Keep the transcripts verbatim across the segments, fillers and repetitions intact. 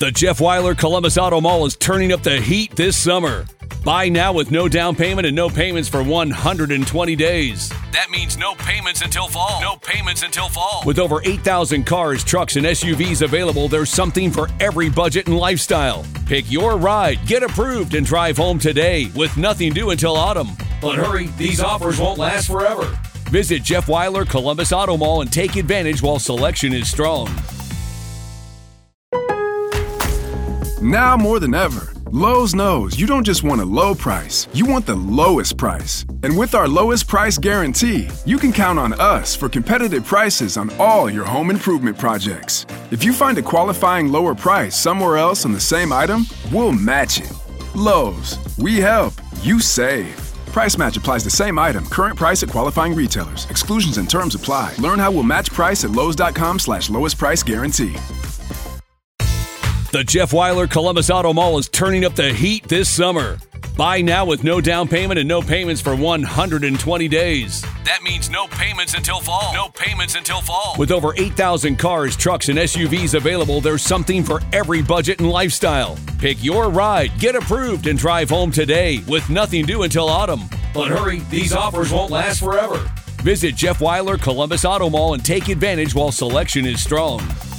The Jeff Weiler Columbus Auto Mall is turning up the heat this summer. Buy now with no down payment and no payments for one hundred twenty days. That means no payments until fall. No payments until fall. With over eight thousand cars, trucks, and S U Vs available, there's something for every budget and lifestyle. Pick your ride, get approved, and drive home today with nothing due until autumn. But hurry, these offers won't last forever. Visit Jeff Weiler Columbus Auto Mall and take advantage while selection is strong. Now more than ever, Lowe's knows you don't just want a low price, you want the lowest price. And with our lowest price guarantee, you can count on us for competitive prices on all your home improvement projects. If you find a qualifying lower price somewhere else on the same item, we'll match it. Lowe's, we help, you save. Price match applies the same item, current price at qualifying retailers. Exclusions and terms apply. Learn how we'll match price at lowes.com slash lowest price guarantee. The Jeff Weiler Columbus Auto Mall is turning up the heat this summer. Buy now with no down payment and no payments for one hundred twenty days. That means no payments until fall. No payments until fall. With over eight thousand cars, trucks, and S U Vs available, there's something for every budget and lifestyle. Pick your ride, get approved, and drive home today with nothing due until autumn. But hurry, these offers won't last forever. Visit Jeff Weiler Columbus Auto Mall and take advantage while selection is strong.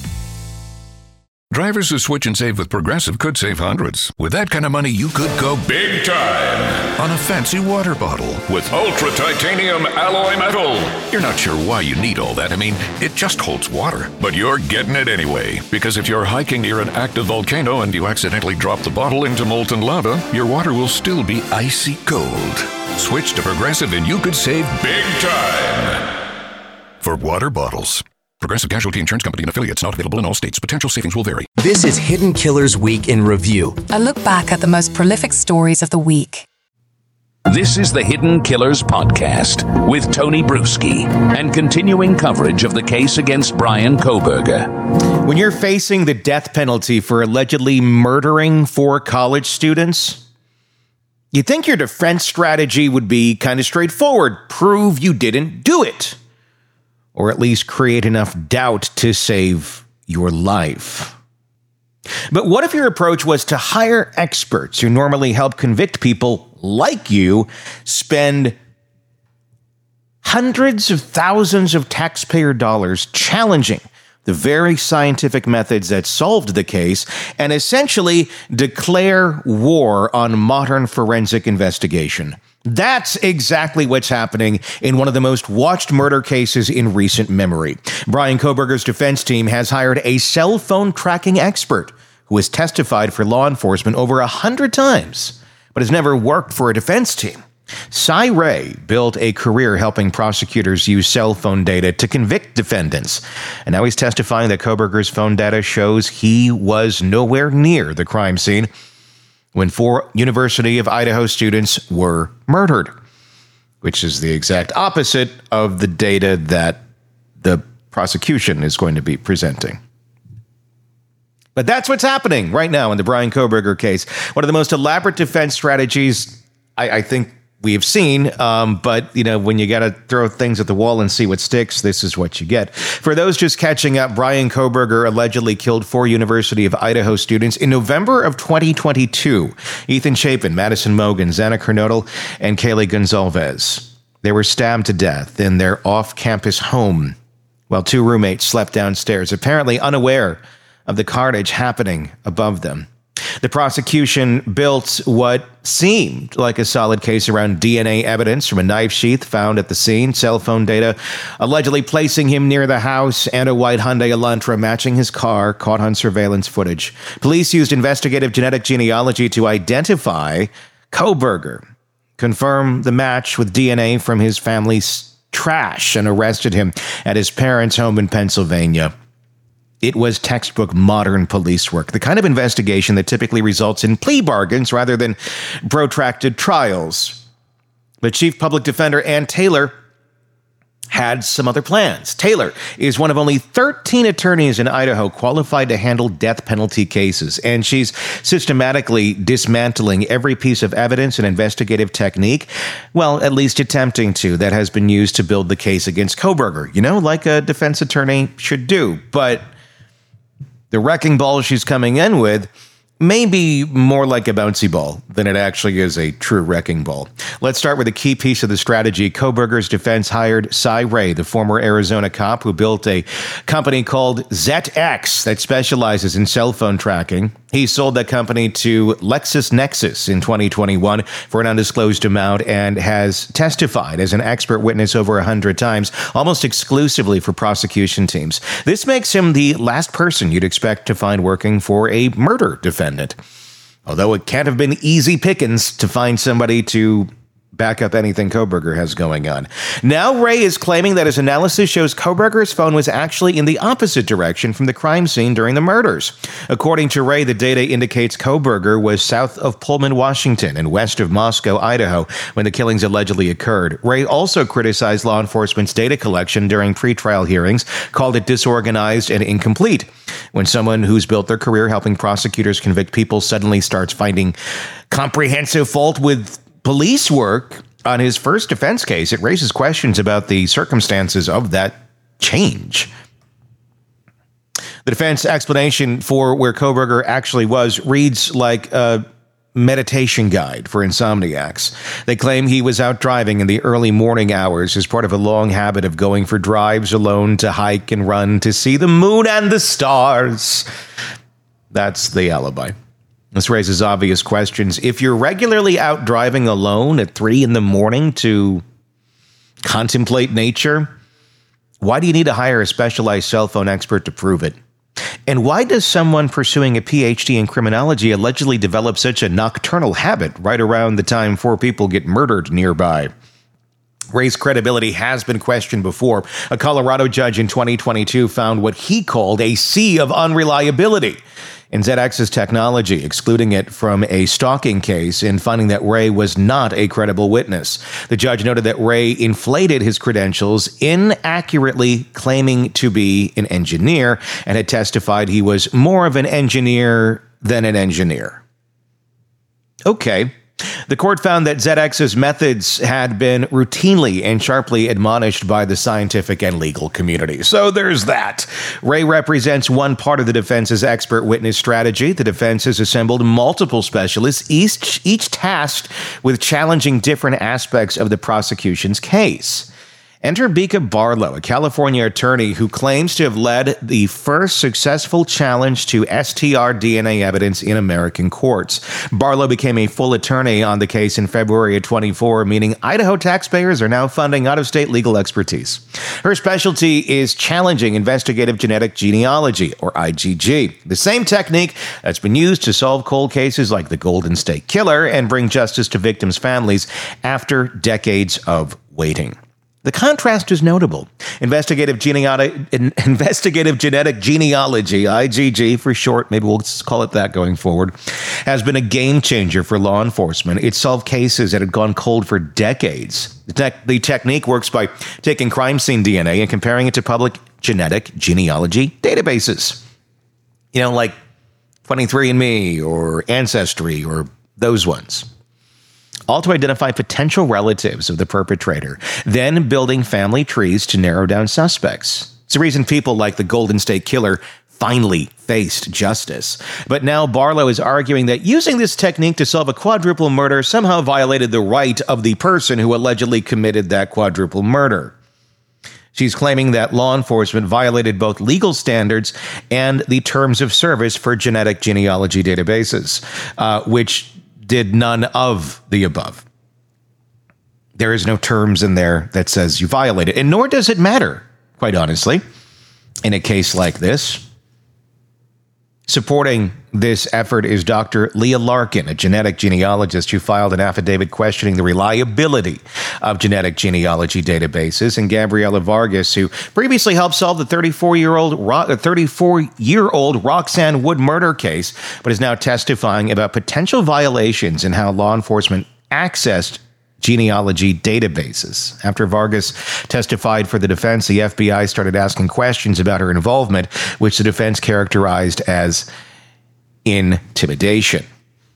Drivers who switch and save with Progressive could save hundreds. With that kind of money, you could go big time on a fancy water bottle with ultra titanium alloy metal. You're not sure why you need all that. I mean, it just holds water. But you're getting it anyway. Because if you're hiking near an active volcano and you accidentally drop the bottle into molten lava, your water will still be icy cold. Switch to Progressive and you could save big time for water bottles. Progressive Casualty Insurance Company and affiliates, not available in all states. Potential savings will vary. This is Hidden Killers Week in Review. A look back at the most prolific stories of the week. This is the Hidden Killers Podcast with Tony Bruschi and continuing coverage of the case against Bryan Kohberger. When you're facing the death penalty for allegedly murdering four college students, you'd think your defense strategy would be kind of straightforward. Prove you didn't do it. Or at least create enough doubt to save your life. But what if your approach was to hire experts who normally help convict people like you, spend hundreds of thousands of taxpayer dollars challenging the very scientific methods that solved the case, and essentially declare war on modern forensic investigation? That's exactly what's happening in one of the most watched murder cases in recent memory. Bryan Kohberger's defense team has hired a cell phone tracking expert who has testified for law enforcement over a hundred times, but has never worked for a defense team. Cy Ray built a career helping prosecutors use cell phone data to convict defendants. And now he's testifying that Kohberger's phone data shows he was nowhere near the crime scene when four University of Idaho students were murdered, which is the exact opposite of the data that the prosecution is going to be presenting. But that's what's happening right now in the Bryan Kohberger case. One of the most elaborate defense strategies I, I think we have seen, um, but, you know, when you got to throw things at the wall and see what sticks, this is what you get. For those just catching up, Bryan Kohberger allegedly killed four University of Idaho students in November of twenty twenty-two. Ethan Chapin, Madison Mogen, Xana Kernodle, and Kaylee Gonzalez. They were stabbed to death in their off-campus home while two roommates slept downstairs, apparently unaware of the carnage happening above them. The prosecution built what seemed like a solid case around D N A evidence from a knife sheath found at the scene, cell phone data allegedly placing him near the house, and a white Hyundai Elantra matching his car caught on surveillance footage. Police used investigative genetic genealogy to identify Kohberger, confirm the match with D N A from his family's trash, and arrested him at his parents' home in Pennsylvania. It was textbook modern police work, the kind of investigation that typically results in plea bargains rather than protracted trials. But Chief Public Defender Ann Taylor had some other plans. Taylor is one of only thirteen attorneys in Idaho qualified to handle death penalty cases, and she's systematically dismantling every piece of evidence and investigative technique, well, at least attempting to, that has been used to build the case against Kohberger, you know, like a defense attorney should do. But The wrecking ball she's coming in with may be more like a bouncy ball than it actually is a true wrecking ball. Let's start with a key piece of the strategy. Kohberger's defense hired Cy Ray, the former Arizona cop who built a company called Z X that specializes in cell phone tracking. He sold that company to LexisNexis in twenty twenty-one for an undisclosed amount and has testified as an expert witness over one hundred times, almost exclusively for prosecution teams. This makes him the last person you'd expect to find working for a murder defendant. Although it can't have been easy pickings to find somebody to back up anything Kohberger has going on. Now Ray is claiming that his analysis shows Kohberger's phone was actually in the opposite direction from the crime scene during the murders. According to Ray, the data indicates Kohberger was south of Pullman, Washington, and west of Moscow, Idaho, when the killings allegedly occurred. Ray also criticized law enforcement's data collection during pretrial hearings, called it disorganized and incomplete. When someone who's built their career helping prosecutors convict people suddenly starts finding comprehensive fault with police work on his first defense case, it raises questions about the circumstances of that change. The defense explanation for where Kohberger actually was reads like a meditation guide for insomniacs. They claim he was out driving in the early morning hours as part of a long habit of going for drives alone to hike and run to see the moon and the stars. That's the alibi. This raises obvious questions. If you're regularly out driving alone at three in the morning to contemplate nature, why do you need to hire a specialized cell phone expert to prove it? And why does someone pursuing a P H D in criminology allegedly develop such a nocturnal habit right around the time four people get murdered nearby? Ray's credibility has been questioned before. A Colorado judge in twenty twenty-two found what he called a sea of unreliability in Z X's technology, excluding it from a stalking case and finding that Ray was not a credible witness. The judge noted that Ray inflated his credentials, inaccurately claiming to be an engineer, and had testified he was more of an engineer than an engineer. Okay. The court found that Z X's methods had been routinely and sharply admonished by the scientific and legal community. So there's that. Ray represents one part of the defense's expert witness strategy. The defense has assembled multiple specialists, each, each tasked with challenging different aspects of the prosecution's case. Enter Bika Barlow, a California attorney who claims to have led the first successful challenge to S T R D N A evidence in American courts. Barlow became a full attorney on the case in February of twenty-four, meaning Idaho taxpayers are now funding out-of-state legal expertise. Her specialty is challenging investigative genetic genealogy, or I G G, the same technique that's been used to solve cold cases like the Golden State Killer and bring justice to victims' families after decades of waiting. The contrast is notable. Investigative, genealogy, investigative genetic genealogy, I G G for short, maybe we'll call it that going forward, has been a game changer for law enforcement. It solved cases that had gone cold for decades. The, tech, the technique works by taking crime scene D N A and comparing it to public genetic genealogy databases. You know, like twenty-three and me or Ancestry or those ones. All to identify potential relatives of the perpetrator, then building family trees to narrow down suspects. It's the reason people like the Golden State Killer finally faced justice. But now Barlow is arguing that using this technique to solve a quadruple murder somehow violated the right of the person who allegedly committed that quadruple murder. She's claiming that law enforcement violated both legal standards and the terms of service for genetic genealogy databases, uh, which did none of the above. There is no terms in there that says you violated, and nor does it matter, quite honestly, in a case like this. Supporting this effort is Doctor Leah Larkin, a genetic genealogist who filed an affidavit questioning the reliability of genetic genealogy databases, and Gabriela Vargas, who previously helped solve the thirty-four-year-old thirty-four-year-old Roxanne Wood murder case, but is now testifying about potential violations in how law enforcement accessed genealogy databases. After Vargas testified for the defense, the F B I started asking questions about her involvement, which the defense characterized as intimidation.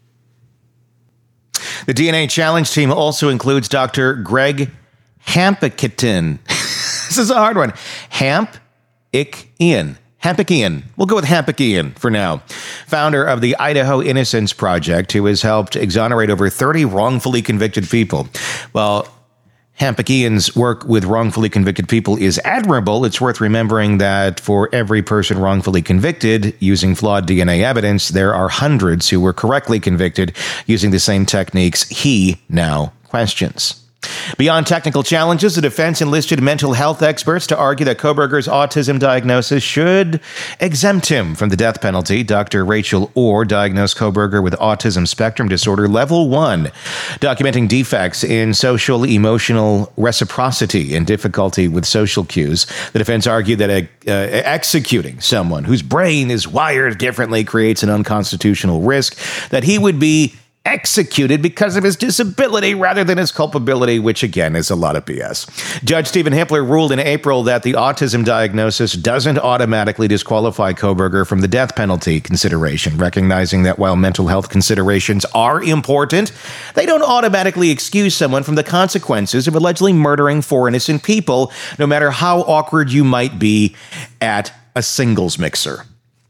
The D N A challenge team also includes Doctor Greg Hampikitin. This is a hard one. Hamp-ik-in. Hampikian. We'll go with Hampikian for now. Founder of the Idaho Innocence Project, who has helped exonerate over thirty wrongfully convicted people. Well, Hampikian's work with wrongfully convicted people is admirable. It's worth remembering that for every person wrongfully convicted using flawed D N A evidence, there are hundreds who were correctly convicted using the same techniques he now questions. Beyond technical challenges, the defense enlisted mental health experts to argue that Kohberger's autism diagnosis should exempt him from the death penalty. Doctor Rachel Orr diagnosed Kohberger with autism spectrum disorder level one, documenting defects in social emotional reciprocity and difficulty with social cues. The defense argued that uh, executing someone whose brain is wired differently creates an unconstitutional risk, that he would be executed because of his disability rather than his culpability, which again is a lot of B S. Judge Stephen Himpler ruled in April that the autism diagnosis doesn't automatically disqualify Kohberger from the death penalty consideration, recognizing that while mental health considerations are important, they don't automatically excuse someone from the consequences of allegedly murdering four innocent people, no matter how awkward you might be at a singles mixer.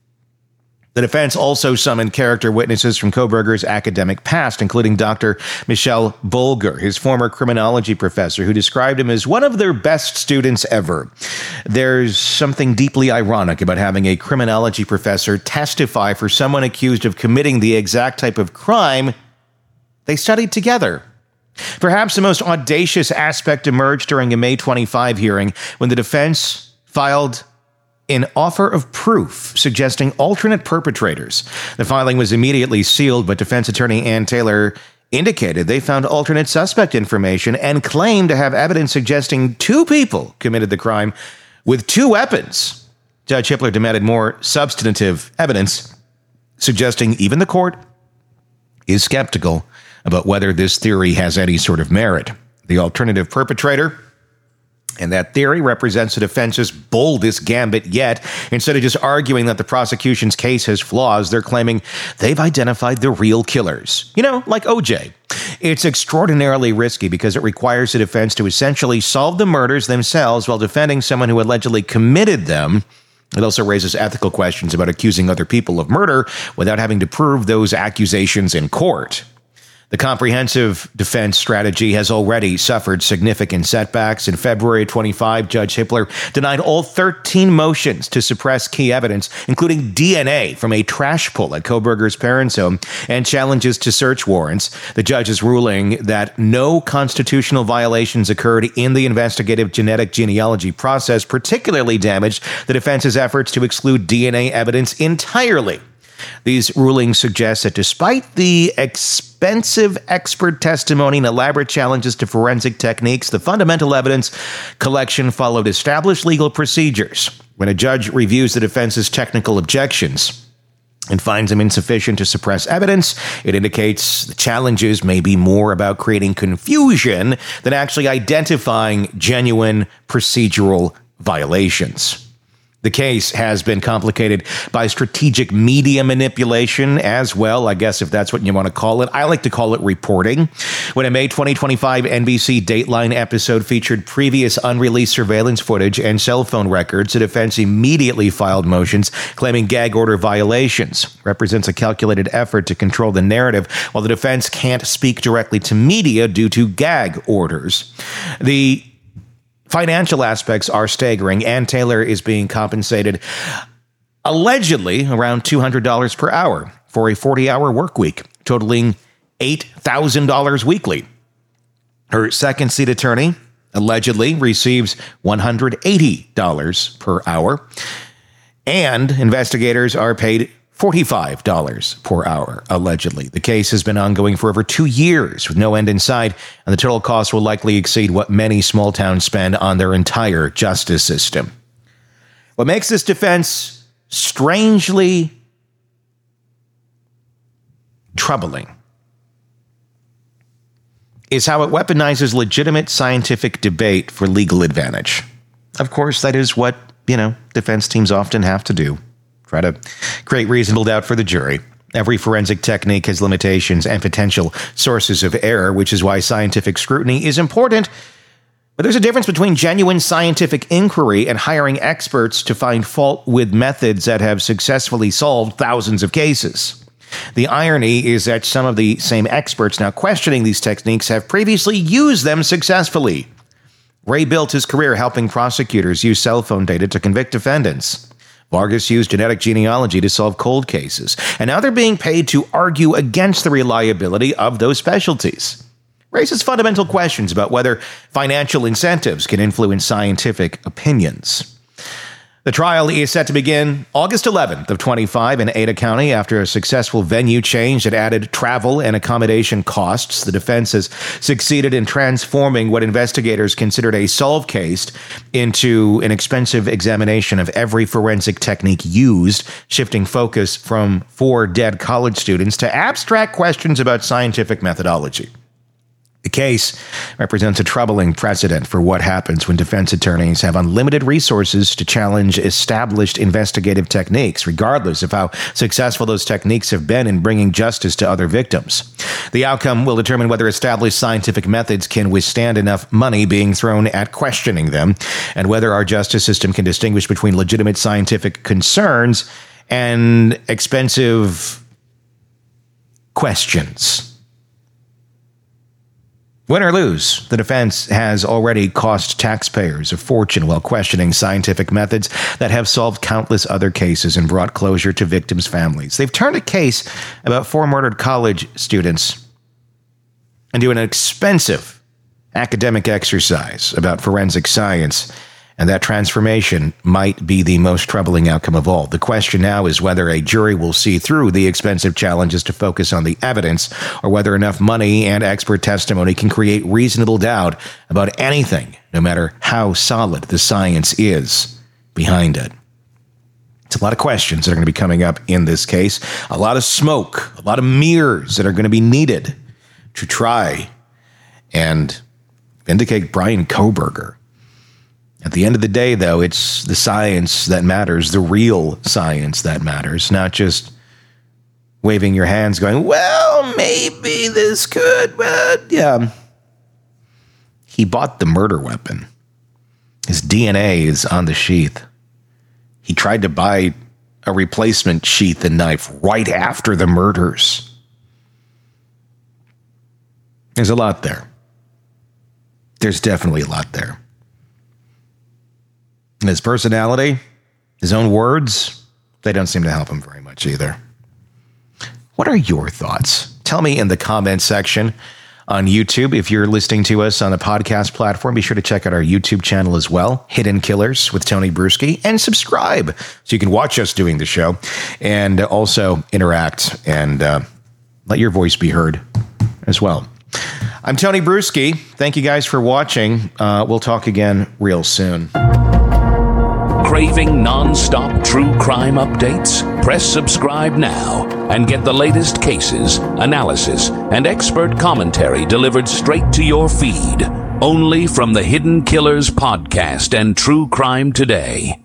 The defense also summoned character witnesses from Kohberger's academic past, including Doctor Michelle Bolger, his former criminology professor, who described him as one of their best students ever. There's something deeply ironic about having a criminology professor testify for someone accused of committing the exact type of crime they studied together. Perhaps the most audacious aspect emerged during a May twenty-fifth hearing when the defense filed an offer of proof suggesting alternate perpetrators. The filing was immediately sealed, but defense attorney Ann Taylor indicated they found alternate suspect information and claimed to have evidence suggesting two people committed the crime with two weapons. Judge Himpler demanded more substantive evidence, suggesting even the court is skeptical about whether this theory has any sort of merit. The alternative perpetrator, and that theory represents the defense's boldest gambit yet. Instead of just arguing that the prosecution's case has flaws, they're claiming they've identified the real killers. You know, like O J. It's extraordinarily risky because it requires the defense to essentially solve the murders themselves while defending someone who allegedly committed them. It also raises ethical questions about accusing other people of murder without having to prove those accusations in court. The comprehensive defense strategy has already suffered significant setbacks. In February twenty-fifth, Judge Himpler denied all thirteen motions to suppress key evidence, including D N A from a trash pull at Kohberger's parents' home and challenges to search warrants. The judge is ruling that no constitutional violations occurred in the investigative genetic genealogy process, particularly damaged the defense's efforts to exclude D N A evidence entirely. These rulings suggest that despite the expensive expert testimony and elaborate challenges to forensic techniques, the fundamental evidence collection followed established legal procedures. When a judge reviews the defense's technical objections and finds them insufficient to suppress evidence, it indicates the challenges may be more about creating confusion than actually identifying genuine procedural violations. The case has been complicated by strategic media manipulation as well, I guess if that's what you want to call it. I like to call it reporting. When a May twenty twenty-five N B C Dateline episode featured previous unreleased surveillance footage and cell phone records, the defense immediately filed motions claiming gag order violations. Represents a calculated effort to control the narrative, while the defense can't speak directly to media due to gag orders. The financial aspects are staggering. Ann Taylor is being compensated allegedly around two hundred dollars per hour for a forty-hour work week, totaling eight thousand dollars weekly. Her second seat attorney allegedly receives one hundred eighty dollars per hour, and investigators are paid forty-five dollars per hour, allegedly. The case has been ongoing for over two years with no end in sight, and the total cost will likely exceed what many small towns spend on their entire justice system. What makes this defense strangely troubling is how it weaponizes legitimate scientific debate for legal advantage. Of course, that is what, you know, defense teams often have to do. Try to create reasonable doubt for the jury. Every forensic technique has limitations and potential sources of error, which is why scientific scrutiny is important But there's a difference between genuine scientific inquiry and hiring experts to find fault with methods that have successfully solved thousands of cases. The irony is that some of the same experts now questioning these techniques have previously used them successfully. Ray built his career helping prosecutors use cell phone data to convict defendants. Vargas used genetic genealogy to solve cold cases, and now they're being paid to argue against the reliability of those specialties. Raises fundamental questions about whether financial incentives can influence scientific opinions. The trial is set to begin August eleventh of twenty-five in Ada County after a successful venue change that added travel and accommodation costs. The defense has succeeded in transforming what investigators considered a solved case into an expensive examination of every forensic technique used, shifting focus from four dead college students to abstract questions about scientific methodology. The case represents a troubling precedent for what happens when defense attorneys have unlimited resources to challenge established investigative techniques, regardless of how successful those techniques have been in bringing justice to other victims. The outcome will determine whether established scientific methods can withstand enough money being thrown at questioning them, and whether our justice system can distinguish between legitimate scientific concerns and expensive questions. Win or lose, the defense has already cost taxpayers a fortune while questioning scientific methods that have solved countless other cases and brought closure to victims' families. They've turned a case about four murdered college students into an expensive academic exercise about forensic science, and that transformation might be the most troubling outcome of all. The question now is whether a jury will see through the expensive challenges to focus on the evidence, or whether enough money and expert testimony can create reasonable doubt about anything, no matter how solid the science is behind it. It's a lot of questions that are going to be coming up in this case, a lot of smoke, a lot of mirrors that are going to be needed to try and vindicate Bryan Kohberger. At the end of the day, though, it's the science that matters, the real science that matters, not just waving your hands going, well, maybe this could, but yeah. He bought the murder weapon. His D N A is on the sheath. He tried to buy a replacement sheath and knife right after the murders. There's a lot there. There's definitely a lot there. And his personality, his own words, they don't seem to help him very much either. What are your thoughts? Tell me in the comments section on YouTube. If you're listening to us on a podcast platform, be sure to check out our YouTube channel as well, Hidden Killers with Tony Bruschi, and subscribe so you can watch us doing the show and also interact and uh, let your voice be heard as well. I'm Tony Bruschi. Thank you guys for watching. Uh, we'll talk again real soon. Craving non-stop true crime updates? Press subscribe now and get the latest cases, analysis, and expert commentary delivered straight to your feed. Only from the Hidden Killers podcast and True Crime Today.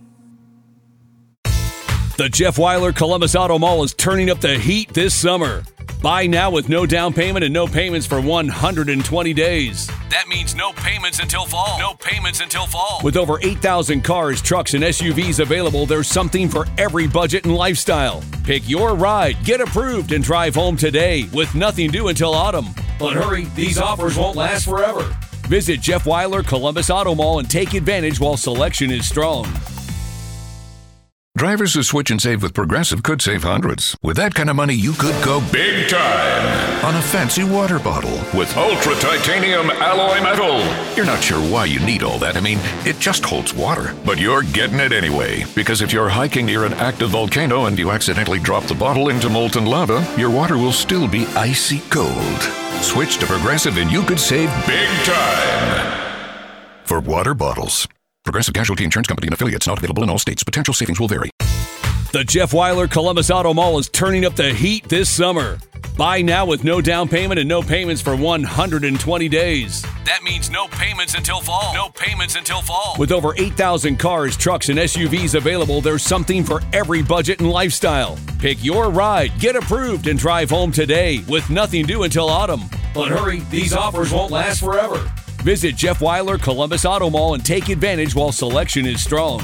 The Jeff Wyler Columbus Auto Mall is turning up the heat this summer. Buy now with no down payment and no payments for one hundred twenty days. That means no payments until fall. No payments until fall. With over eight thousand cars, trucks, and S U Vs available, there's something for every budget and lifestyle. Pick your ride, get approved, and drive home today with nothing due until autumn. But hurry, these offers won't last forever. Visit Jeff Wyler Columbus Auto Mall and take advantage while selection is strong. Drivers who switch and save with Progressive could save hundreds. With that kind of money, you could go big time on a fancy water bottle with ultra titanium alloy metal. You're not sure why you need all that. I mean, it just holds water. But you're getting it anyway. Because if you're hiking near an active volcano and you accidentally drop the bottle into molten lava, your water will still be icy cold. Switch to Progressive and you could save big time. For water bottles. Progressive Casualty Insurance Company and affiliates, not available in all states. Potential savings will vary. The Jeff Wyler Columbus Auto Mall is turning up the heat this summer. Buy now with no down payment and no payments for one hundred twenty days. That means no payments until fall. No payments until fall. With over eight thousand cars, trucks, and S U Vs available, there's something for every budget and lifestyle. Pick your ride, get approved, and drive home today with nothing due until autumn. But hurry, these offers won't last forever. Visit Jeff Weiler Columbus Auto Mall and take advantage while selection is strong.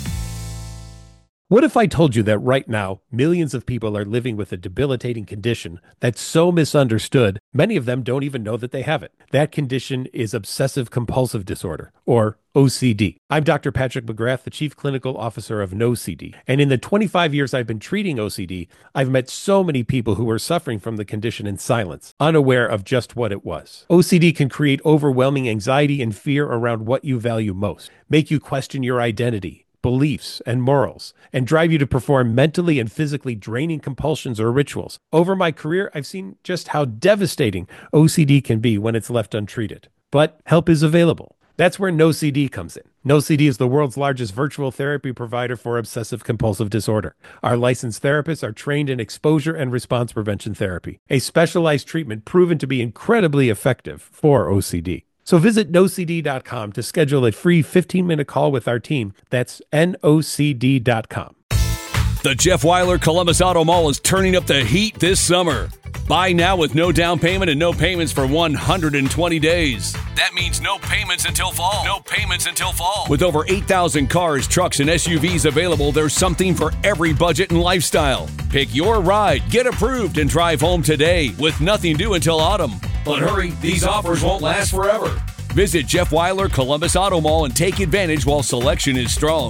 What if I told you that right now, millions of people are living with a debilitating condition that's so misunderstood, many of them don't even know that they have it? That condition is obsessive compulsive disorder, or O C D. I'm Doctor Patrick McGrath, the Chief Clinical Officer of No C D. And in the twenty-five years I've been treating O C D, I've met so many people who are suffering from the condition in silence, unaware of just what it was. O C D can create overwhelming anxiety and fear around what you value most, make you question your identity, beliefs, and morals, and drive you to perform mentally and physically draining compulsions or rituals. Over my career, I've seen just how devastating O C D can be when it's left untreated. But help is available. That's where No C D comes in. No C D is the world's largest virtual therapy provider for obsessive compulsive disorder. Our licensed therapists are trained in exposure and response prevention therapy, a specialized treatment proven to be incredibly effective for O C D. So visit no c d dot com to schedule a free fifteen-minute call with our team. That's N O C D dot com. The Jeff Weiler Columbus Auto Mall is turning up the heat this summer. Buy now with no down payment and no payments for one hundred twenty days. That means no payments until fall. No payments until fall. With over eight thousand cars, trucks, and S U Vs available, there's something for every budget and lifestyle. Pick your ride, get approved, and drive home today with nothing due until autumn. But hurry, these offers won't last forever. Visit Jeff Weiler Columbus Auto Mall and take advantage while selection is strong.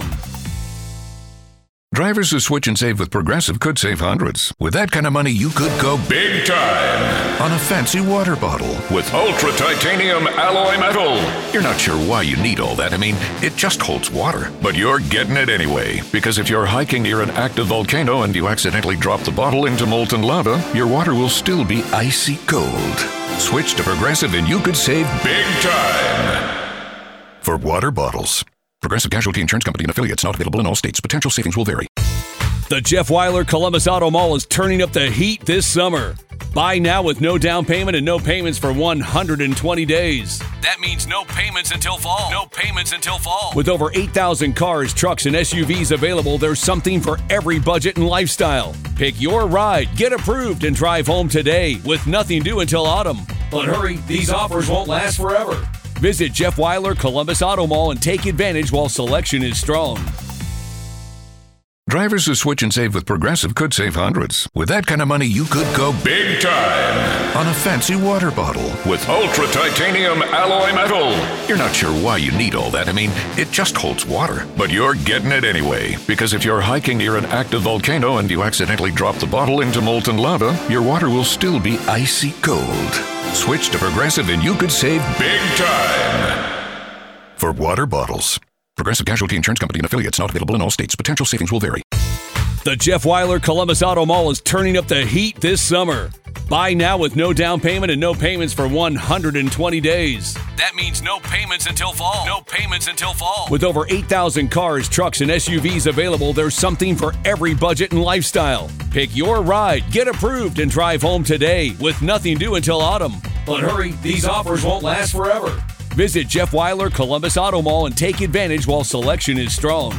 Drivers who switch and save with Progressive could save hundreds. With that kind of money, you could go big time on a fancy water bottle with ultra titanium alloy metal. You're not sure why you need all that. I mean, it just holds water. But you're getting it anyway, because if you're hiking near an active volcano and you accidentally drop the bottle into molten lava, your water will still be icy cold. Switch to Progressive and you could save big time for water bottles. Progressive Casualty Insurance Company and affiliates, not available in all states. Potential savings will vary. The Jeff Weiler Columbus Auto Mall is turning up the heat this summer. Buy now with no down payment and no payments for one hundred twenty days. That means no payments until fall. No payments until fall. With over eight thousand cars, trucks, and S U Vs available, there's something for every budget and lifestyle. Pick your ride, get approved, and drive home today with nothing due until autumn. But hurry, these offers won't last forever. Visit Jeff Weiler Columbus Auto Mall and take advantage while selection is strong. Drivers who switch and save with Progressive could save hundreds. With that kind of money, you could go big time on a fancy water bottle with ultra titanium alloy metal. You're not sure why you need all that. I mean, it just holds water. But you're getting it anyway, because if you're hiking near an active volcano and you accidentally drop the bottle into molten lava, your water will still be icy cold. Switch to Progressive and you could save big time for water bottles. Progressive Casualty Insurance Company and affiliates, not available in all states. Potential savings will vary. The Jeff Weiler Columbus Auto Mall is turning up the heat this summer. Buy now with no down payment and no payments for one hundred twenty days. That means no payments until fall. No payments until fall. With over eight thousand cars, trucks, and S U Vs available, there's something for every budget and lifestyle. Pick your ride, get approved, and drive home today with nothing due until autumn. But hurry, these offers won't last forever. Visit Jeff Weiler Columbus Auto Mall and take advantage while selection is strong.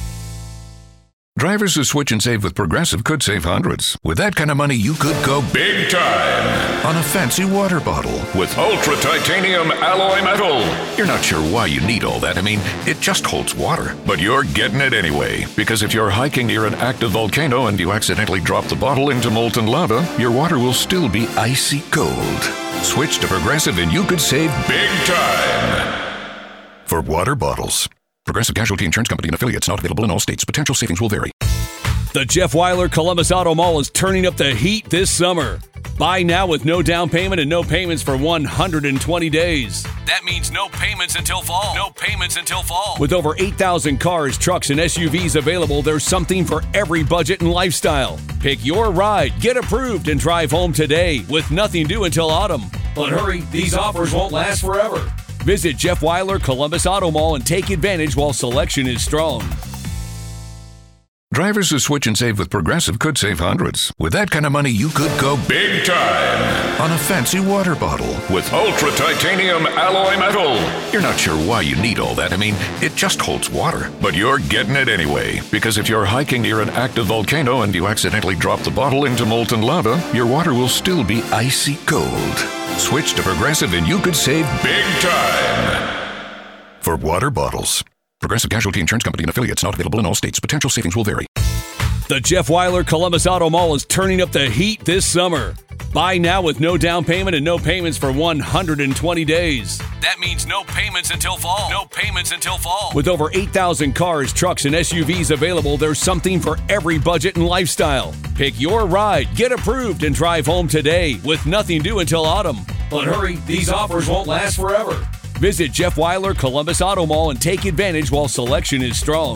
Drivers who switch and save with Progressive could save hundreds. With that kind of money, you could go big time on a fancy water bottle with ultra titanium alloy metal. You're not sure why you need all that. I mean, it just holds water. But you're getting it anyway, because if you're hiking near an active volcano and you accidentally drop the bottle into molten lava, your water will still be icy cold. Switch to Progressive and you could save big time for water bottles. Progressive Casualty Insurance Company and affiliates, not available in all states. Potential savings will vary. The Jeff Weiler Columbus Auto Mall is turning up the heat this summer. Buy now with no down payment and no payments for one hundred twenty days. That means no payments until fall. No payments until fall. With over eight thousand cars, trucks, and S U Vs available, there's something for every budget and lifestyle. Pick your ride, get approved, and drive home today with nothing due until autumn. But hurry, these offers won't last forever. Visit Jeff Weiler Columbus Auto Mall and take advantage while selection is strong. Drivers who switch and save with Progressive could save hundreds. With that kind of money, you could go big time on a fancy water bottle with ultra titanium alloy metal. You're not sure why you need all that. I mean, it just holds water. But you're getting it anyway. Because if you're hiking near an active volcano and you accidentally drop the bottle into molten lava, your water will still be icy cold. Switch to Progressive and you could save big time. For water bottles. Progressive Casualty Insurance Company and affiliates, not available in all states. Potential savings will vary. The Jeff Weiler Columbus Auto Mall is turning up the heat this summer. Buy now with no down payment and no payments for one hundred twenty days. That means no payments until fall. No payments until fall. With over eight thousand cars, trucks, and S U Vs available, there's something for every budget and lifestyle. Pick your ride, get approved, and drive home today with nothing due until autumn. But hurry, these offers won't last forever. Visit Jeff Weiler Columbus Auto Mall and take advantage while selection is strong.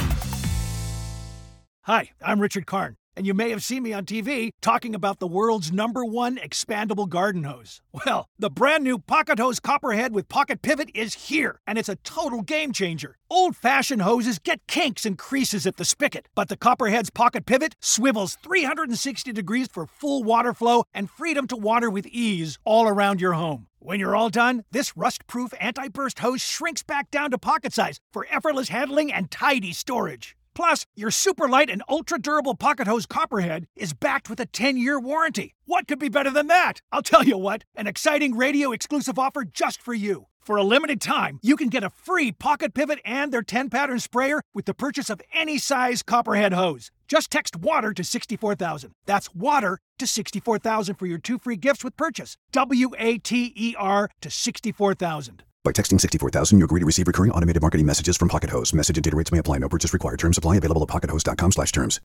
Hi, I'm Richard Karn, and you may have seen me on T V talking about the world's number one expandable garden hose. Well, the brand new Pocket Hose Copperhead with Pocket Pivot is here, and it's a total game changer. Old-fashioned hoses get kinks and creases at the spigot, but the Copperhead's Pocket Pivot swivels three hundred sixty degrees for full water flow and freedom to water with ease all around your home. When you're all done, this rust-proof anti-burst hose shrinks back down to pocket size for effortless handling and tidy storage. Plus, your super light and ultra-durable Pocket Hose Copperhead is backed with a ten-year warranty. What could be better than that? I'll tell you what, an exciting radio-exclusive offer just for you. For a limited time, you can get a free Pocket Pivot and their ten-pattern sprayer with the purchase of any size Copperhead hose. Just text WATER to sixty-four thousand. That's WATER to sixty-four thousand for your two free gifts with purchase. W A T E R to sixty-four thousand. By texting sixty-four thousand, you agree to receive recurring automated marketing messages from Pocket Hose. Message and data rates may apply. No purchase required. Terms apply. Available at pocket hose dot com slash terms.